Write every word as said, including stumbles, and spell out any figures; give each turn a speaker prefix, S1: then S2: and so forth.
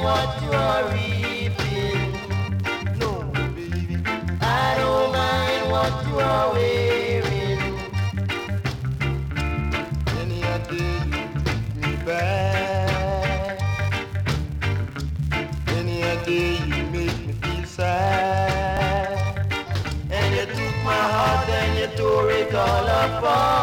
S1: what you are reaping. No, baby, I don't mind what you are wearing. Any day you take me back. Any day you make me feel sad. And you took my heart and you tore it all apart.